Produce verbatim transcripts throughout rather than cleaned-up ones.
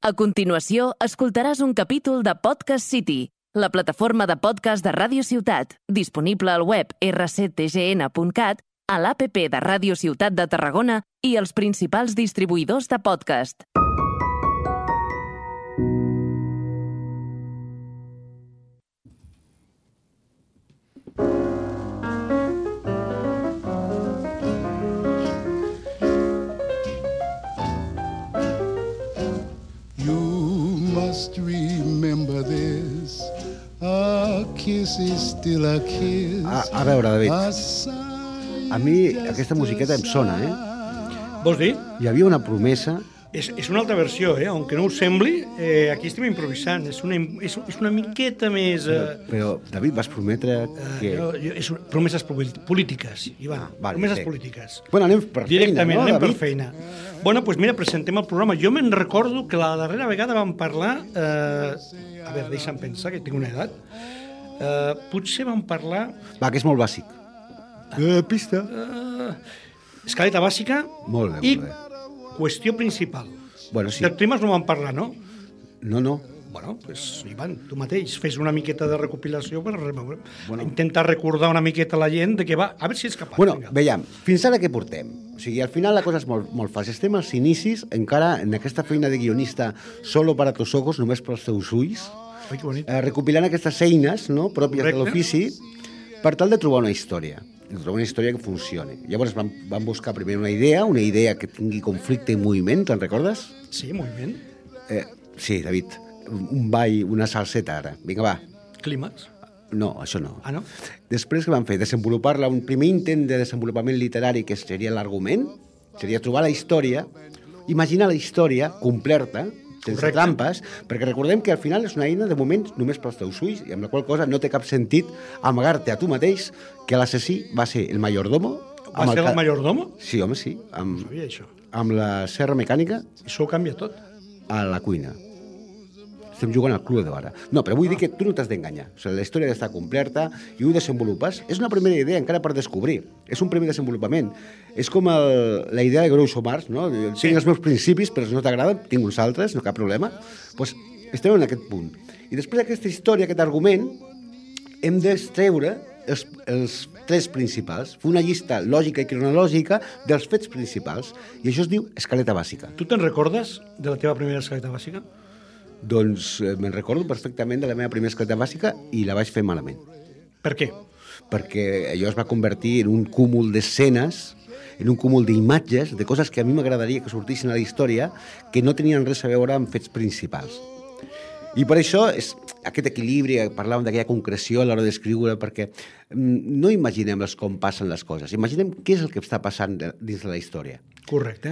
A continuació, escoltaràs un capítol de Podcast City, la plataforma de podcast de Ràdio Ciutat, disponible al web erre ce te ge ene punt cat, a l'app de Ràdio Ciutat de Tarragona i els principals distribuïdors de podcast. Remember this, a kiss is still a kiss. A, a veure, David, a mi aquesta musiqueta em sona, eh? Vols dir? Hi havia una promesa... És, és una altra versió, eh? Aunque no us sembli, eh, aquí estem improvisant. És una, és, és una miqueta més... Eh... Però, però, David, vas prometre que... Uh, jo, jo, és una, promeses polítiques, Ivan. Ah, vale, promeses sí. polítiques. Bueno, anem per Directament, feina, no, anem David? per feina. Bueno, doncs mira, presentem el programa. Jo me'n recordo que la darrera vegada vam parlar... Eh, a veure, deixa'm pensar, que tinc una edat. Eh, potser vam parlar... Va, que és molt bàsic. Uh, pista. Uh, escaleta bàsica molt bé, i molt bé. Qüestió principal. Bueno, sí. Dels temes no vam parlar, no? No, no. Bueno, pues, Ivan, tu mateix, fes una miqueta de recopilació per bueno. intentar recordar una miqueta a la gent de què va, a veure si és capaç. Bueno, vinga. veiem, fins ara què portem? O sigui, al final la cosa és molt, molt fàcil. Estem als inicis, encara en aquesta feina de guionista solo para tus ojos, només pels teus ulls, Ai, que bonic. eh, recopilant aquestes eines, no?, pròpies Correcte. de l'ofici, per tal de trobar una història. de trobar una història que funcioni. Llavors vam, vam buscar primer una idea, una idea que tingui conflicte i moviment, te'n recordes? Sí, moviment. Eh, sí, David, un ball, una salseta ara. Vinga, va. Clímax. No, això no. Ah, no? Després que vam fer? Desenvolupar-la, un primer intent de desenvolupament literari que seria l'argument, seria trobar la història, imaginar la història completa, sense Correcte. trampes, perquè recordem que al final és una eina de moments només pels teus ulls, i amb la qual cosa no té cap sentit amagar-te a tu mateix que l'assassí va ser el mayordomo. Va ser el, el mayordomo? Sí, home, sí. Amb, No sabia això. amb la serra mecànica Això ho canvia tot. a la cuina. Estem jugant al Cluedo ara. No, però vull dir que tu no t'has d'enganyar. O sigui, la història ha d'estar completa i ho desenvolupes. És una primera idea encara per descobrir. És un primer desenvolupament. És com el, la idea de Groucho Marx, no? Sí. Tinc els meus principis, però si no t'agraden, tinc uns altres, no cap problema. Doncs estem en aquest punt. I després d'aquesta història, aquest argument, hem d'extreure els, els tres principals, fer una llista lògica i cronològica dels fets principals. I això es diu escaleta bàsica. Tu te'n recordes de la teva primera escaleta bàsica? Doncs eh, me'n recordo perfectament de la meva primera escaleta bàsica i la vaig fer malament. Per què? Perquè allò es va convertir en un cúmul d'escenes, en un cúmul d'imatges, de coses que a mi m'agradaria que sortissin a la història, que no tenien res a veure amb fets principals. I per això és aquest equilibri, parlàvem d'aquella concreció a l'hora d'escriure, perquè no imaginem com passen les coses, imaginem què és el que està passant dins de la història. Correcte.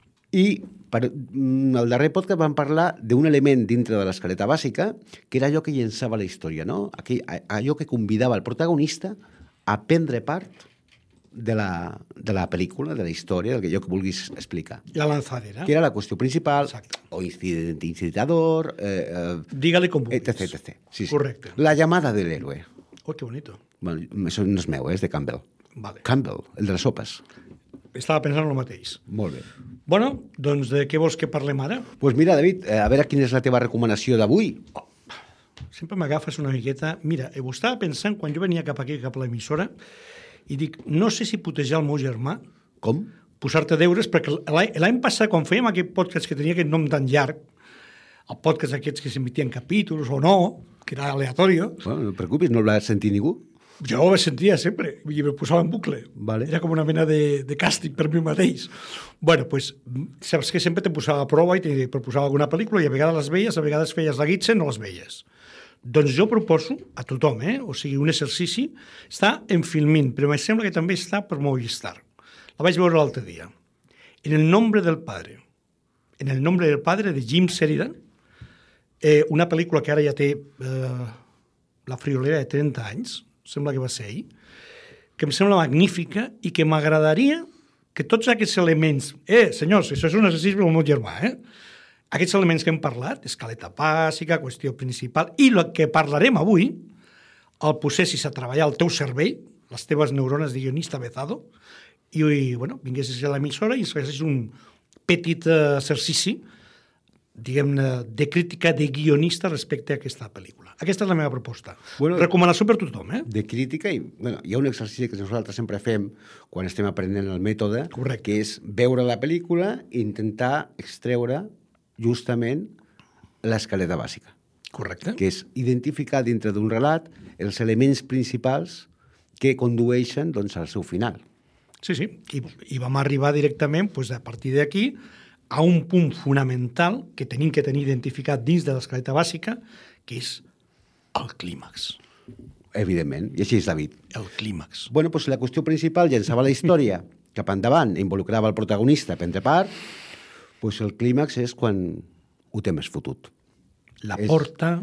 I per el darrer podcast vam parlar d'un element dintre de l'escaleta bàsica, que era allò que llençava la història, no? Aquell, allò que convidava el protagonista a prendre part de la, de la pel·lícula, de la història, del que allò que vulguis explicar. La lanzadera. Que era la qüestió principal, Exacte. o incident, incitador, eh, eh, Dígale com vulguis. etc, etcètera. Sí, sí. Correcte. La llamada de l'héroe. Oh, que bonito. Bueno, això no és meu, eh? És de Campbell. Vale. Campbell, el de les sopes. Estava pensant el mateix. Molt bé. Bueno, doncs de què vols que parlem ara? Doncs pues mira, David, eh, a veure quina és la teva recomanació d'avui. Oh, sempre m'agafes una miqueta... Mira, ho estava pensant quan jo venia cap aquí, cap a l'emissora, i dic, no sé si putejar el meu germà, Com? posar-te deures, perquè l'any l'any passat, quan fèiem aquest podcast que tenia aquest nom tan llarg, el podcast aquests que s'emitien capítols o no, que era aleatori, Bueno, no et preocupis, no l'ha sentit ningú. jo ho sentia sempre, i me posava en bucle. Vale. Era com una mena de, de càstig per mi mateix. Bueno, pues, saps que sempre te posava a prova i te proposava alguna pel·lícula i a vegades les veies, a vegades feies la guitza i no les veies. Doncs jo proposo a tothom, eh? O sigui, un exercici, està en Filmin, però em sembla que també està per Movistar. La vaig veure l'altre dia. En el nombre del padre. En el nombre del padre de Jim Sheridan, eh, una pel·lícula que ara ja té eh, la friolera de trenta anys, sembla que va ser ahir, que em sembla magnífica i que m'agradaria que tots aquests elements... Eh, senyors, això és un exercici pel meu germà, eh? Aquests elements que hem parlat, escaleta bàsica, qüestió principal, i el que parlarem avui, el posessis a treballar al teu cervell, les teves neurones de guionista avezado, i, bueno, vinguessis a l'emissora i es fessis un petit exercici diguem-ne, de crítica de guionista respecte a aquesta pel·lícula. Aquesta és la meva proposta. Bueno, Recomanació per tothom, eh? De crítica, i bueno, hi ha un exercici que nosaltres sempre fem quan estem aprenent el mètode, Correcte. que és veure la pel·lícula i intentar extreure justament l'escaleta bàsica, Correcte. que és identificar dintre d'un relat els elements principals que condueixen doncs, al seu final. Sí, sí. I, i vam arribar directament, doncs, a partir d'aquí, a un punt fonamental que tenim que tenir identificat dins de l'escaleta bàsica, que és el clímax. Evidentment, i així és David. El clímax. Bueno, doncs la qüestió principal llançava la història cap endavant, involucrava el protagonista a prendre part, doncs el clímax és quan ho té més fotut. La És- porta...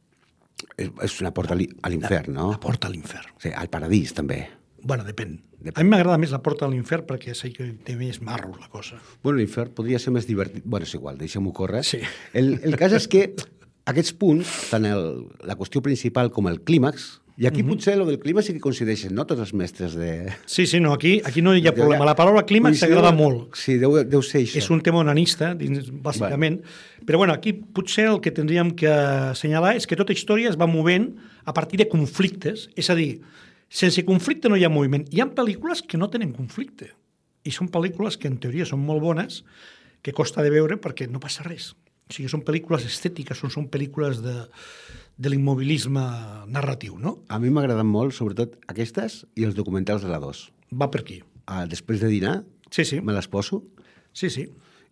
És, és una porta a l'hi- a l'infern, no? La porta a l'infern. Sí, al paradís, també. Bueno, depèn. Depèn. A mi m'agrada més la porta a l'infern perquè sé que té més marros la cosa. Bueno, l'infern podria ser més divertit. Bueno, és igual, deixem-ho córrer. Sí. El, el cas és que aquests punts, tant el, la qüestió principal com el clímax, i aquí mm -hmm. potser el del clímax sí que coincideixen, no?, tots els mestres de... Sí, sí, no, aquí, aquí no hi ha problema. La paraula clímax s'agrada molt. Sí, deu, deu ser això. És un tema onanista, dins, bàsicament. Bueno. Però bueno, aquí potser el que tindríem que assenyalar és que tota història es va movent a partir de conflictes. És a dir, sense conflicte no hi ha moviment. Hi ha pel·lícules que no tenen conflicte. I són pel·lícules que en teoria són molt bones, que costa de veure perquè no passa res. O sigui, són pel·lícules estètiques, són, són pel·lícules de, de l'immobilisme narratiu, no? A mi m'agraden molt, sobretot, aquestes i els documentals de la dos. Va per aquí. Ah, després de dinar, Sí, sí. me les poso Sí, sí.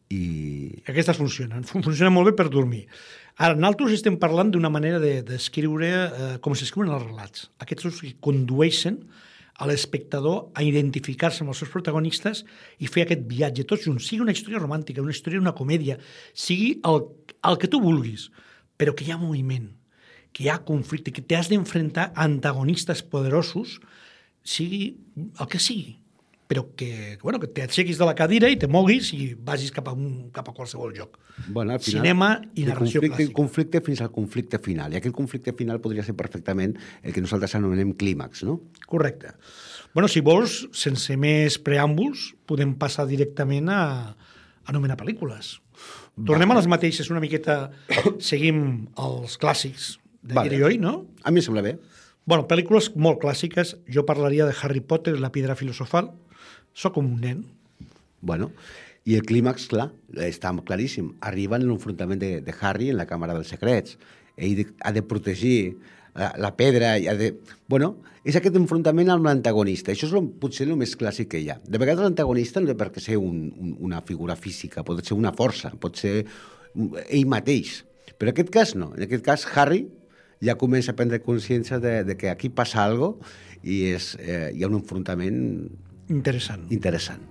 i... Aquestes funcionen. Fun- Funcionen molt bé per dormir. Ara, nosaltres estem parlant d'una manera de- d'escriure de, eh, com s'escriuen els relats. Aquests que condueixen a l'espectador a identificar-se amb els seus protagonistes i fer aquest viatge tots junts. Sigui una història romàntica, una història, una comèdia, sigui el, el que tu vulguis, però que hi ha moviment, que hi ha conflicte, que t'has d'enfrontar a antagonistes poderosos, sigui el que sigui, però que, bueno, que t'aixequis de la cadira i te moguis i vagis cap a, un, cap a qualsevol lloc. Bueno, al final, Cinema i de narració conflicte, clàssica. conflicte fins al conflicte final. I aquell conflicte final podria ser perfectament el que nosaltres anomenem clímax, no? Correcte. Bueno, si vols, sense més preàmbuls, podem passar directament a anomenar pel·lícules. Tornem a les mateixes una miqueta, seguim els clàssics de Vale. Guiri i Oi, no? A mi em sembla bé. Bueno, pel·lícules molt clàssiques. Jo parlaria de Harry Potter, la piedra filosofal. Soc com un nen. Bueno, i el clímax, clar, està claríssim. Arriba en l'enfrontament de, de Harry en la Càmera dels Secrets. Ell de, ha de protegir la, la pedra i ha de... Bueno, és aquest enfrontament amb l'antagonista. Això és lo, potser el més clàssic que hi ha. De vegades l'antagonista no té per què ser un, un, una figura física, pot ser una força, pot ser ell mateix. Però en aquest cas no. En aquest cas, Harry ja comença a prendre consciència de, de que aquí passa alguna cosa i és, eh, hi ha un enfrontament Interessant. interessant.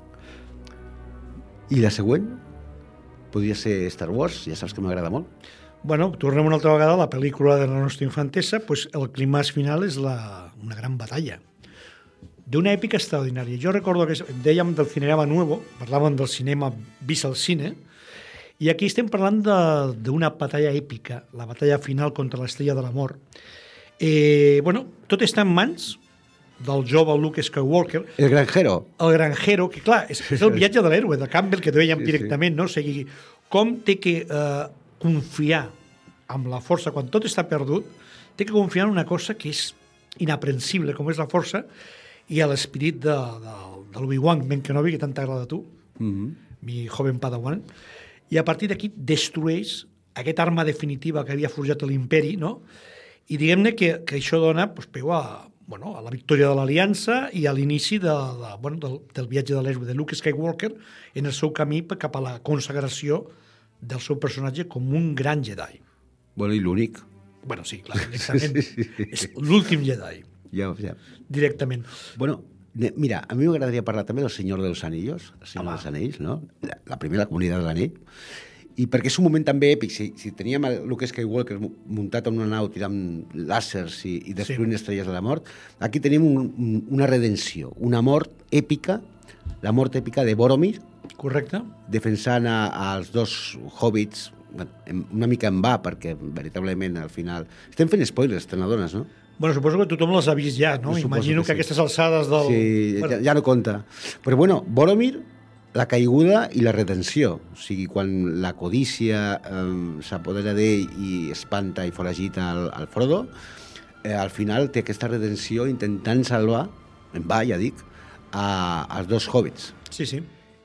I la següent podria ser Star Wars, ja saps que m'agrada molt. Bueno, tornem una altra vegada a la pel·lícula de la nostra infantesa, pues el clímax final és la, una gran batalla d'una èpica extraordinària. Jo recordo que dèiem del Cinerama Nuevo, parlàvem del cinema vist al cine, i aquí estem parlant d'una batalla èpica, la batalla final contra l'estrella de la mort. Eh, bueno, tot està en mans del jove Luke Skywalker, El granjero. el granjero, que clar, és, és el viatge de l'héroe, de Campbell, que dèiem Sí, sí, directament, sí. no? O sigui, com té que eh, confiar amb la força, quan tot està perdut, té que confiar en una cosa que és inaprensible, com és la força, i a l'espirit de, de, de l'Obi-Wan Ben Kenobi, que tant t'agrada a tu, Mm -hmm. mi joven padawan, i a partir d'aquí destrueix aquesta arma definitiva que havia forjat l'imperi, no? I diguem-ne que, que això dona pues, peu a, bueno, a la victòria de l'Aliança i a l'inici de, de, bueno, del, del viatge de l'héroe de Luke Skywalker en el seu camí cap a la consagració del seu personatge com un gran Jedi. Bueno, i l'únic. Bueno, sí, clar, directament. És l'últim Jedi, Ja, ja. directament. Bueno, ne- mira, a mi m'agradaria parlar també del Senyor dels Anillos, el Senyor Home. dels Anells, no? La, la primera comunitat de l'anell. I perquè és un moment també èpic. Si, si teníem el Luke Skywalker mu- muntat en una nau tirant làsers i, i destruint Sí. estrelles de la mort, aquí tenim un, un, una redenció, una mort èpica, la mort èpica de Boromir, Correcte? defensant a, als dos hobbits, bueno, en- una mica en va, perquè veritablement al final... Estem fent spoilers, te n'adones, no? Bueno, suposo que tothom les ha vist ja, no? Suposo Imagino que que, sí. aquestes alçades del... Sí, bueno, ja, ja no compta. Però bueno, Boromir la caiguda i la retenció. O sigui, quan la codícia eh, s'apodera d'ell i espanta i foragita al, al Frodo, eh, al final té aquesta retenció intentant salvar, en va, ja dic, a, als dos hobbits. Sí, sí.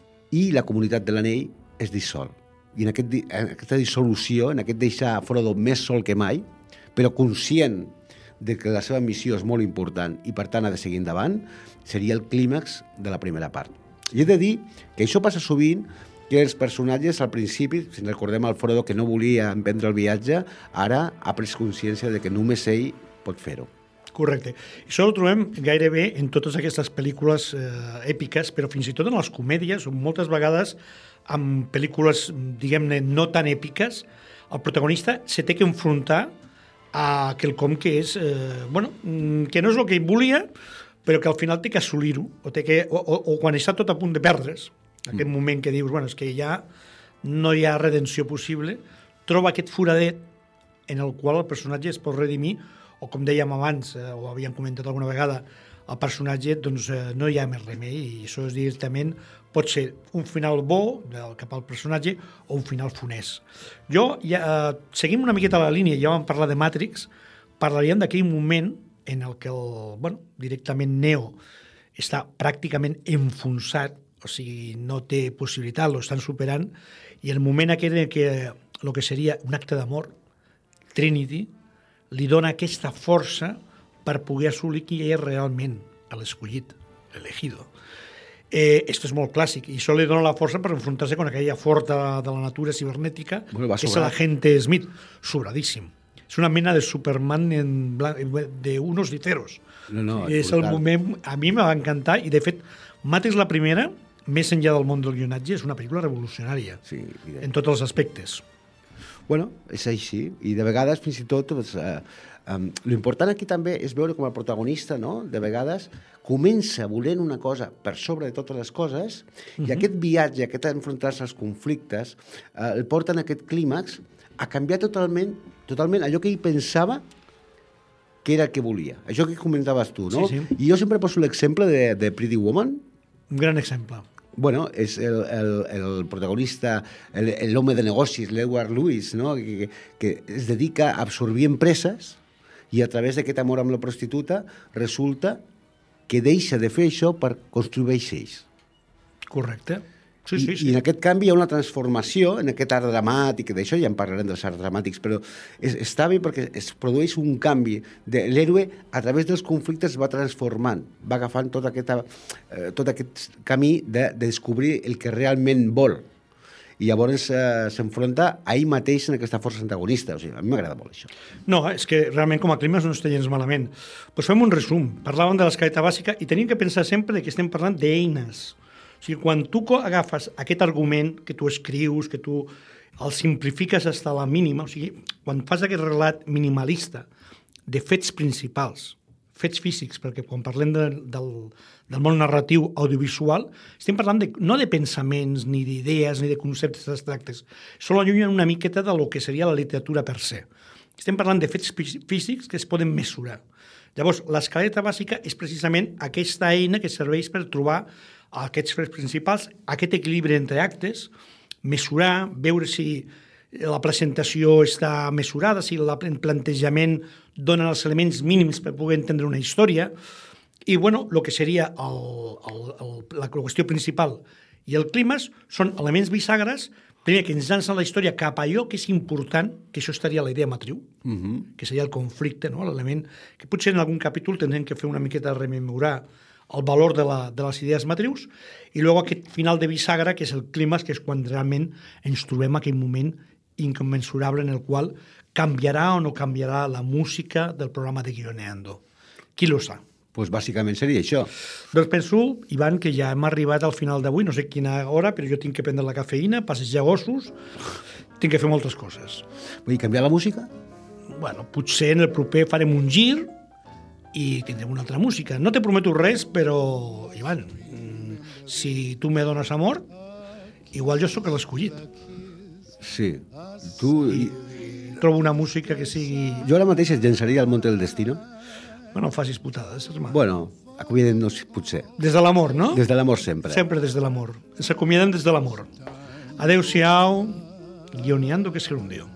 I la comunitat de l'anell es dissol. I en, aquest, en aquesta dissolució, en aquest deixar Frodo més sol que mai, però conscient de que la seva missió és molt important i per tant ha de seguir endavant, seria el clímax de la primera part. I he de dir que això passa sovint, que els personatges al principi, si ens recordem al Frodo que no volia emprendre el viatge, ara ha pres consciència de que només ell pot fer-ho. Correcte. Això ho trobem gairebé en totes aquestes pel·lícules eh, èpiques, però fins i tot en les comèdies, o moltes vegades amb pel·lícules, diguem-ne, no tan èpiques, el protagonista se té que enfrontar a quelcom que és, eh, bueno, que no és el que ell volia, però que al final té que assolir-ho, o, té que, o, o, o quan està tot a punt de perdre's, aquest mm. moment que dius, bueno, és que ja no hi ha redenció possible, troba aquest foradet en el qual el personatge es pot redimir, o com dèiem abans, eh, o havíem comentat alguna vegada, el personatge, doncs eh, no hi ha més remei, i això és directament, pot ser un final bo del, cap al personatge o un final funès. Jo, ja, eh, seguim una miqueta la línia, ja vam parlar de Matrix, parlaríem d'aquell moment en el que el, bueno, directament Neo està pràcticament enfonsat, o sigui, no té possibilitat, lo estan superant, i el moment aquell en què el que seria un acte d'amor, Trinity, li dona aquesta força per poder assolir qui és realment l'escollit, l'elegido. Eh, esto és molt clàssic, i això li dona la força per enfrontar-se con aquella forta de la natura cibernètica, bueno, que és l'agente Smith, sobradíssim. És una mena de Superman en blanc, de unos liceros. No, no, és el moment, a mi me va encantar, i de fet, Matrix la primera, més enllà del món del guionatge, és una pel·lícula revolucionària, sí, en tots els aspectes. Bueno, és així, i de vegades fins i tot doncs, eh, um, l'important aquí també és veure com el protagonista, no?, de vegades comença volent una cosa per sobre de totes les coses, uh-huh. i aquest viatge, aquest enfrontar-se als conflictes, eh, el porta en aquest clímax a canviar totalment, totalment allò que ell pensava que era el que volia. Això que comentaves tu, no? Sí, sí. I jo sempre poso l'exemple de, de Pretty Woman. Un gran exemple. Bueno, és el, el, el protagonista, l'home de negocis, l'Edward Lewis, no? que, que es dedica a absorbir empreses i a través d'aquest amor amb la prostituta resulta que deixa de fer això per construir vaixells. Correcte. Sí, sí, sí. I, I en aquest canvi hi ha una transformació, en aquest art dramàtic, d'això ja en parlarem dels arts dramàtics, però és, està bé perquè es produeix un canvi. De, l'héroe, a través dels conflictes, va transformant, va agafant tot, aquesta, eh, tot aquest camí de, de descobrir el que realment vol. I llavors eh, s'enfronta a ell mateix en aquesta força antagonista. O sigui, a mi m'agrada molt això. No, és que realment com a clima no està gens malament. Pues fem un resum. Parlàvem de l'escaleta bàsica i tenim que pensar sempre que estem parlant d'eines. O sigui, quan tu agafes aquest argument que tu escrius, que tu el simplifiques fins a la mínima, o sigui, quan fas aquest relat minimalista de fets principals, fets físics, perquè quan parlem de, del, del món narratiu audiovisual, estem parlant de, no de pensaments, ni d'idees, ni de conceptes abstractes. Això l'allunyen una miqueta de lo que seria la literatura per se. Estem parlant de fets físics que es poden mesurar. Llavors, l'escaleta bàsica és precisament aquesta eina que serveix per trobar aquests fets principals, aquest equilibri entre actes, mesurar, veure si la presentació està mesurada, si el plantejament dona els elements mínims per poder entendre una història, i bueno, el que seria el, el, el, la qüestió principal i el clímax són elements bisagres, primer, que ens llancen la història cap a allò que és important, que això estaria la idea matriu, uh-huh. que seria el conflicte, no? L'element que potser en algun capítol tindrem que fer una miqueta de rememorar el valor de, la, de les idees matrius, i després aquest final de bisagra, que és el clímax, que és quan realment ens trobem aquell moment incommensurable en el qual canviarà o no canviarà la música del programa de Guioneando. Qui lo sap? Pues bàsicament seria això. Doncs penso, Ivan, que ja hem arribat al final d'avui, no sé quina hora, però jo tinc que prendre la cafeïna, passejar gossos, tinc que fer moltes coses. Vull canviar la música? Bueno, potser en el proper farem un gir i tindrem una altra música. No te prometo res, però, Ivan, si tu me dones amor, igual jo sóc l'escollit. Sí. Tu... I, trobo una música que sigui... Jo ara mateix et llançaria al Monte del Destino. Bueno, facis putades, hermano. Bueno, acomiadem-nos, potser. Des de l'amor, no? Des de l'amor sempre. Sempre des de l'amor. Ens acomiadem des de l'amor. Adéu-siau, guioniando que se hundió.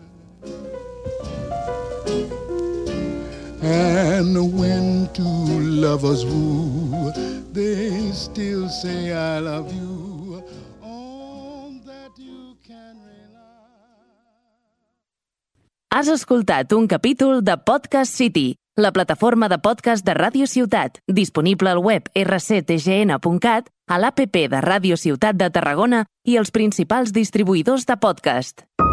And when two lovers woo, they still say I love you. On that you can rely. Has escoltat un capítol de Podcast City, la plataforma de podcast de Ràdio Ciutat, disponible al web erre ce te ge ene punt cat, a l'app de Ràdio Ciutat de Tarragona i els principals distribuïdors de podcast.